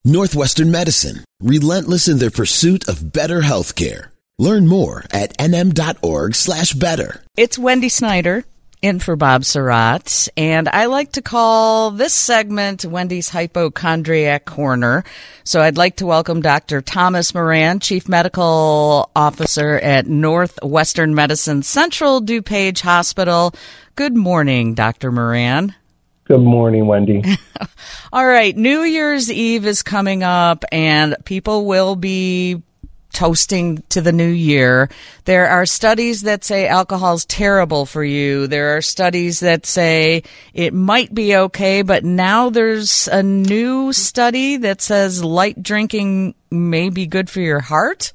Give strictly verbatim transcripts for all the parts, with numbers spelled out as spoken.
Northwestern Medicine, relentless in their pursuit of better healthcare. Learn more at nm.org slash better. It's Wendy Snyder in for Bob Surratt, and I like to call this segment Wendy's Hypochondriac Corner. So I'd like to welcome Doctor Thomas Moran, Chief Medical Officer at Northwestern Medicine Central DuPage Hospital. Good morning, Doctor Moran. Good morning, Wendy. All right, New Year's Eve is coming up, and people will be toasting to the new year. There are studies that say alcohol's terrible for you. There are studies that say it might be okay, but now there's a new study that says light drinking may be good for your heart.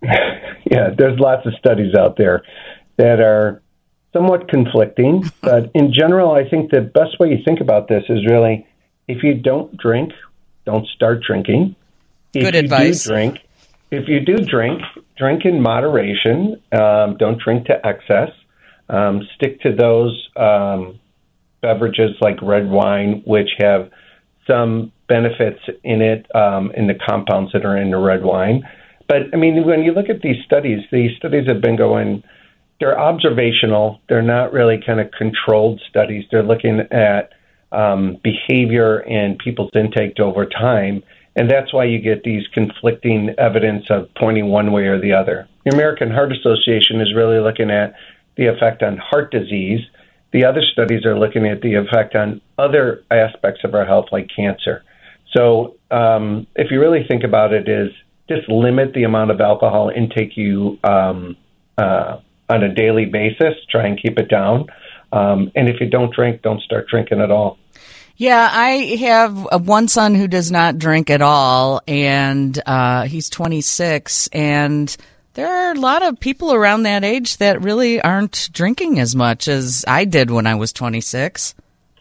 Yeah, there's lots of studies out there that are somewhat conflicting, but in general, I think the best way you think about this is really, if you don't drink, don't start drinking. If Good you advice. Do drink, if you do drink, drink in moderation. Um, don't drink to excess. Um, stick to those um, beverages like red wine, which have some benefits in it, um, in the compounds that are in the red wine. But, I mean, when you look at these studies, these studies have been going, they're observational. They're not really kind of controlled studies. They're looking at um, behavior and people's intake over time. And that's why you get these conflicting evidence of pointing one way or the other. The American Heart Association is really looking at the effect on heart disease. The other studies are looking at the effect on other aspects of our health, like cancer. So um, if you really think about it, is just limit the amount of alcohol intake you um, uh, on a daily basis. Try and keep it down. Um, and if you don't drink, don't start drinking at all. Yeah, I have one son who does not drink at all, and uh, he's twenty-six, and there are a lot of people around that age that really aren't drinking as much as I did when I was twenty-six.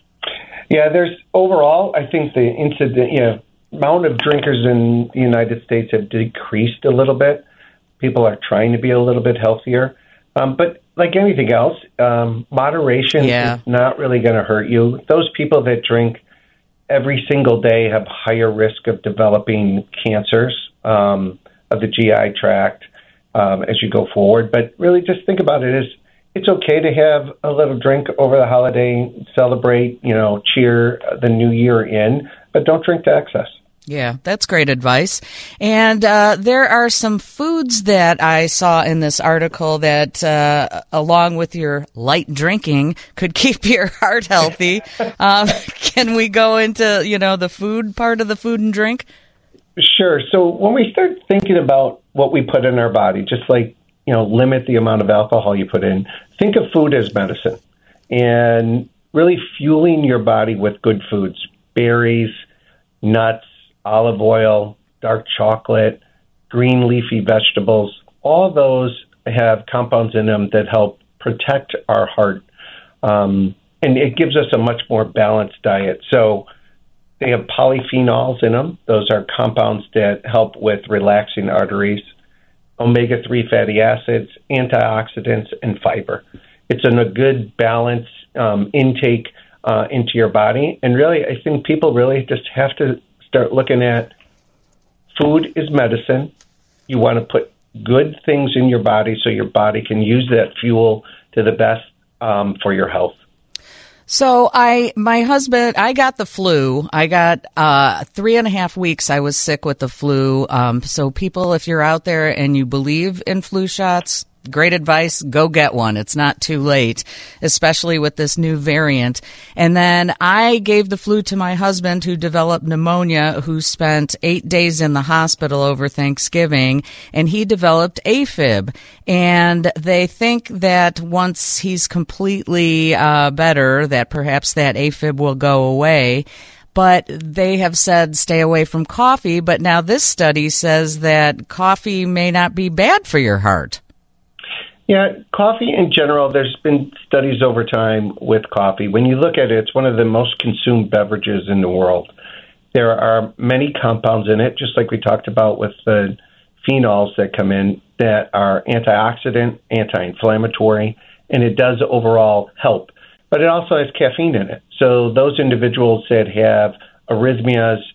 Yeah, there's overall, I think the incident, you know, amount of drinkers in the United States have decreased a little bit. People are trying to be a little bit healthier. Um, but like anything else, um, moderation yeah. is not really going to hurt you. Those people that drink every single day have higher risk of developing cancers um, of the G I tract um, as you go forward. But really just think about it as it's okay to have a little drink over the holiday, celebrate, you know, cheer the new year in, but don't drink to excess. Yeah, that's great advice. And uh, there are some foods that I saw in this article that, uh, along with your light drinking, could keep your heart healthy. um, can we go into, you know, the food part of the food and drink? Sure. So when we start thinking about what we put in our body, just like, you know, limit the amount of alcohol you put in, think of food as medicine and really fueling your body with good foods, berries, nuts, olive oil, dark chocolate, green leafy vegetables. All those have compounds in them that help protect our heart. Um, and it gives us a much more balanced diet. So they have polyphenols in them. Those are compounds that help with relaxing arteries, omega three fatty acids, antioxidants, and fiber. It's in a good balance um, intake uh, into your body. And really, I think people really just have to start looking at food is medicine. You want to put good things in your body so your body can use that fuel to the best um, for your health. So I, my husband, I got the flu. I got uh, three and a half weeks I was sick with the flu. Um, so people, if you're out there and you believe in flu shots, great advice, go get one. It's not too late, especially with this new variant. And then I gave the flu to my husband who developed pneumonia, who spent eight days in the hospital over Thanksgiving, and he developed AFib. And they think that once he's completely uh, better, that perhaps that AFib will go away. But they have said stay away from coffee. But now this study says that coffee may not be bad for your heart. Yeah, coffee in general, there's been studies over time with coffee. When you look at it, it's one of the most consumed beverages in the world. There are many compounds in it, just like we talked about with the phenols that come in, that are antioxidant, anti-inflammatory, and it does overall help. But it also has caffeine in it. So those individuals that have arrhythmias,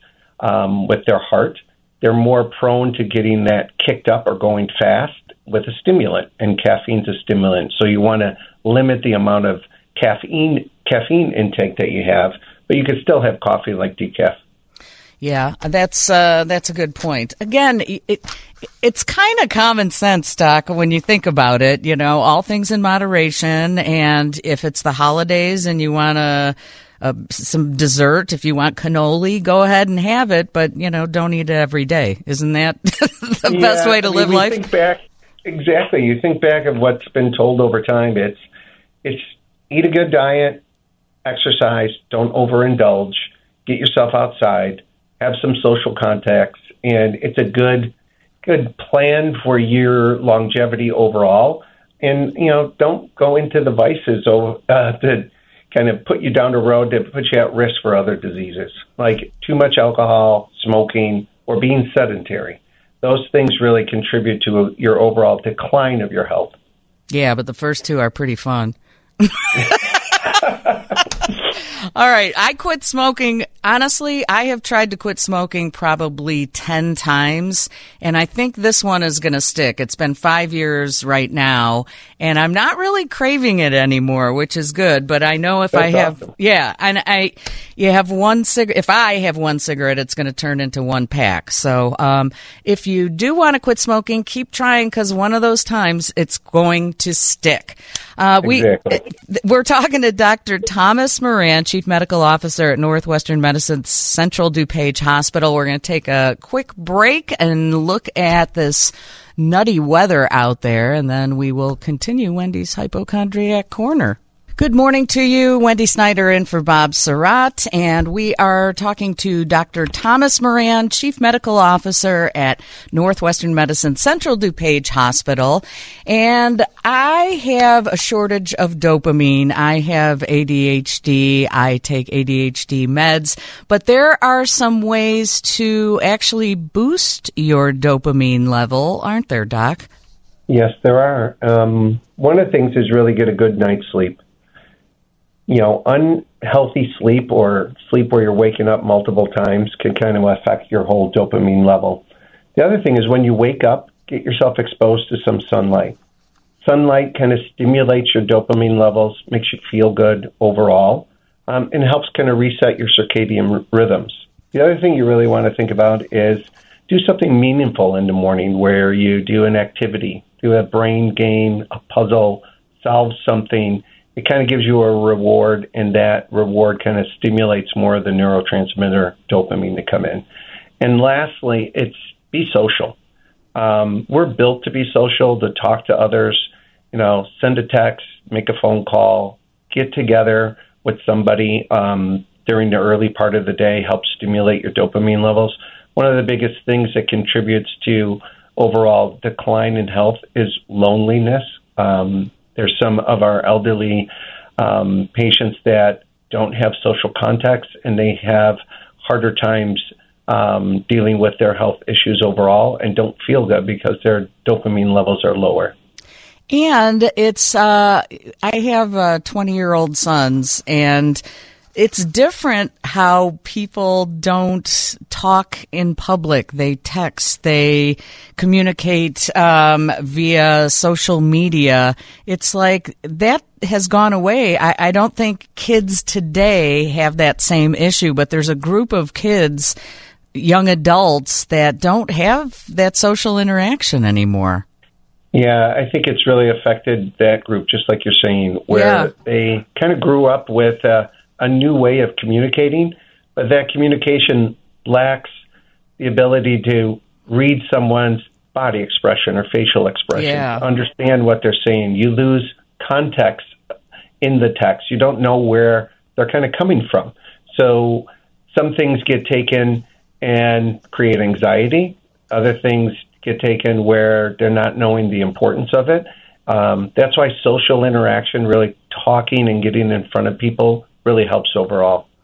um, with their heart, they're more prone to getting that kicked up or going fast with a stimulant, and caffeine's a stimulant. So you want to limit the amount of caffeine caffeine intake that you have, but you can still have coffee like decaf. Yeah, that's uh, that's a good point. Again, it, it's kind of common sense, Doc, when you think about it. You know, all things in moderation, and if it's the holidays and you want a, a some dessert, if you want cannoli, go ahead and have it. But you know, don't eat it every day. Isn't that the yeah, best way to I mean, live we life? Think back, exactly. You think back of what's been told over time. It's it's eat a good diet, exercise, don't overindulge, get yourself outside, have some social contacts, and it's a good good plan for your longevity overall. And, you know, don't go into the vices uh, to kind of put you down the road to put you at risk for other diseases, like too much alcohol, smoking, or being sedentary. Those things really contribute to a, your overall decline of your health. Yeah, but the first two are pretty fun. All right. I quit smoking. Honestly, I have tried to quit smoking probably ten times, and I think this one is going to stick. It's been five years right now, and I'm not really craving it anymore, which is good. But I know if That's I have, awesome. yeah, and I, you have one cigarette. If I have one cigarette, it's going to turn into one pack. So, um, if you do want to quit smoking, keep trying, because one of those times it's going to stick. Uh, we, Exactly. we're talking to Doctor Thomas Moran, Chief Medical Officer at Northwestern Medicine's Central DuPage Hospital. We're going to take a quick break and look at this nutty weather out there, and then we will continue Wendy's Hypochondriac Corner. Good morning to you. Wendy Snyder in for Bob Surratt, and we are talking to Doctor Thomas Moran, Chief Medical Officer at Northwestern Medicine Central DuPage Hospital. And I have a shortage of dopamine. I have A D H D. I take A D H D meds, but there are some ways to actually boost your dopamine level, aren't there, Doc? Yes, there are. Um, one of the things is really get a good night's sleep. You know, unhealthy sleep or sleep where you're waking up multiple times can kind of affect your whole dopamine level. The other thing is when you wake up, get yourself exposed to some sunlight. Sunlight kind of stimulates your dopamine levels, makes you feel good overall, um, and helps kind of reset your circadian r- rhythms. The other thing you really want to think about is do something meaningful in the morning where you do an activity, do a brain game, a puzzle, solve something. It kind of gives you a reward, and that reward kind of stimulates more of the neurotransmitter dopamine to come in. And lastly, it's be social. Um, we're built to be social, to talk to others, you know, send a text, make a phone call, get together with somebody um, during the early part of the day, help stimulate your dopamine levels. One of the biggest things that contributes to overall decline in health is loneliness. Um, There's some of our elderly um, patients that don't have social contacts, and they have harder times um, dealing with their health issues overall and don't feel good because their dopamine levels are lower. And it's, uh, I have uh, twenty-year-old sons, and it's different how people don't talk in public. They text, they communicate um, via social media. It's like that has gone away. I, I don't think kids today have that same issue, but there's a group of kids, young adults, that don't have that social interaction anymore. Yeah, I think it's really affected that group, just like you're saying, where Yeah. they kind of grew up with uh, a new way of communicating, but that communication lacks the ability to read someone's body expression or facial expression, Yeah. understand what they're saying. You lose context in the text. You don't know where they're kind of coming from. So some things get taken and create anxiety. Other things get taken where they're not knowing the importance of it. Um, that's why social interaction, really talking and getting in front of people, really helps overall.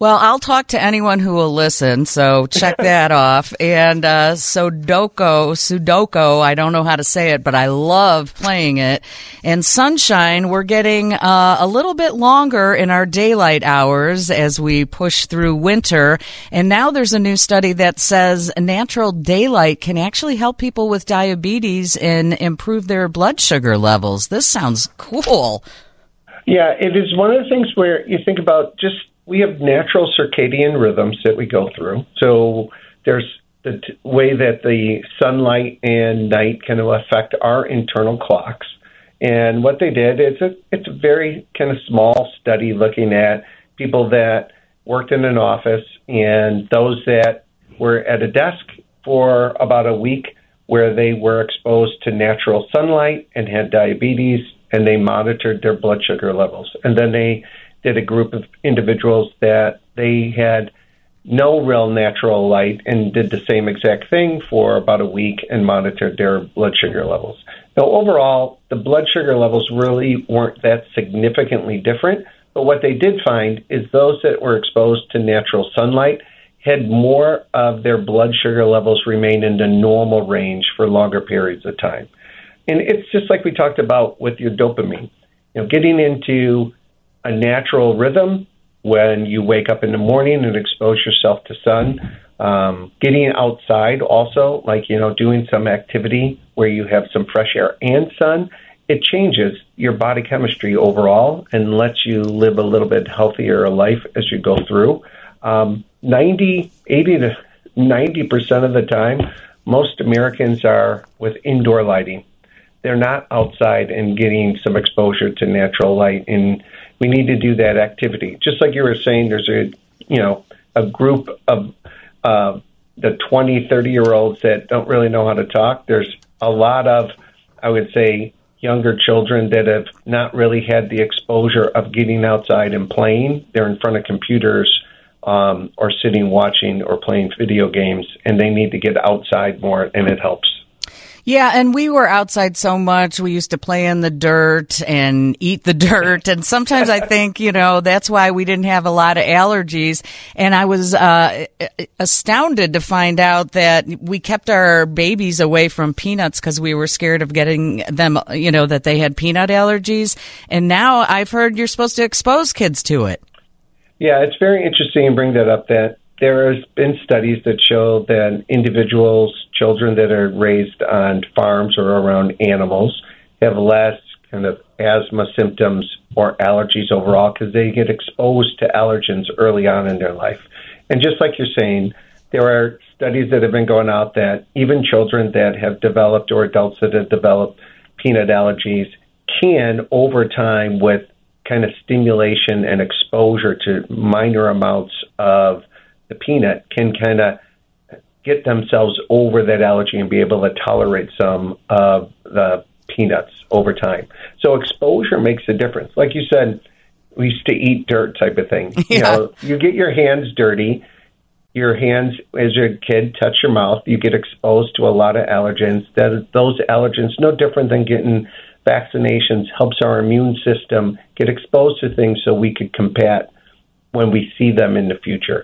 Well, I'll talk to anyone who will listen, so check that off. And uh, Sudoku, Sudoku, I don't know how to say it, but I love playing it. And Sunshine, we're getting uh, a little bit longer in our daylight hours as we push through winter. And now there's a new study that says natural daylight can actually help people with diabetes and improve their blood sugar levels. This sounds cool. Yeah, it is one of the things where you think about just we have natural circadian rhythms that we go through. So there's the t- way that the sunlight and night kind of affect our internal clocks. And what they did is a, it's a very kind of small study looking at people that worked in an office and those that were at a desk for about a week where they were exposed to natural sunlight and had diabetes, and they monitored their blood sugar levels. And then they did a group of individuals that they had no real natural light and did the same exact thing for about a week and monitored their blood sugar levels. Now, overall, the blood sugar levels really weren't that significantly different, but what they did find is those that were exposed to natural sunlight had more of their blood sugar levels remain in the normal range for longer periods of time. And it's just like we talked about with your dopamine. You know, getting into a natural rhythm when you wake up in the morning and expose yourself to sun, um, getting outside also, like, you know, doing some activity where you have some fresh air and sun, it changes your body chemistry overall and lets you live a little bit healthier life as you go through. Um, ninety, eighty to ninety percent of the time, most Americans are with indoor lighting. They're not outside and getting some exposure to natural light, and we need to do that activity. Just like you were saying, there's a, you know, a group of uh, the twenty, thirty-year-olds that don't really know how to talk. There's a lot of, I would say, younger children that have not really had the exposure of getting outside and playing. They're in front of computers um, or sitting watching or playing video games, and they need to get outside more, and it helps. Yeah, and we were outside so much. We used to play in the dirt and eat the dirt. And sometimes I think, you know, that's why we didn't have a lot of allergies. And I was uh, astounded to find out that we kept our babies away from peanuts because we were scared of getting them, you know, that they had peanut allergies. And now I've heard you're supposed to expose kids to it. Yeah, it's very interesting to bring that up, that there has been studies that show that individuals, children that are raised on farms or around animals, have less kind of asthma symptoms or allergies overall because they get exposed to allergens early on in their life. And just like you're saying, there are studies that have been going out that even children that have developed or adults that have developed peanut allergies can, over time, with kind of stimulation and exposure to minor amounts of the peanut, can kind of get themselves over that allergy and be able to tolerate some of the peanuts over time. So exposure makes a difference. Like you said, we used to eat dirt type of thing. Yeah. You know, you get your hands dirty. Your hands, as a kid, touch your mouth. You get exposed to a lot of allergens. That those allergens, no different than getting vaccinations, helps our immune system get exposed to things so we could combat when we see them in the future.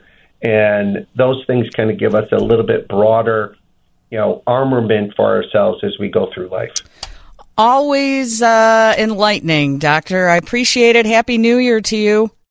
And those things kind of give us a little bit broader, you know, armament for ourselves as we go through life. Always uh, enlightening, Doctor. I appreciate it. Happy New Year to you.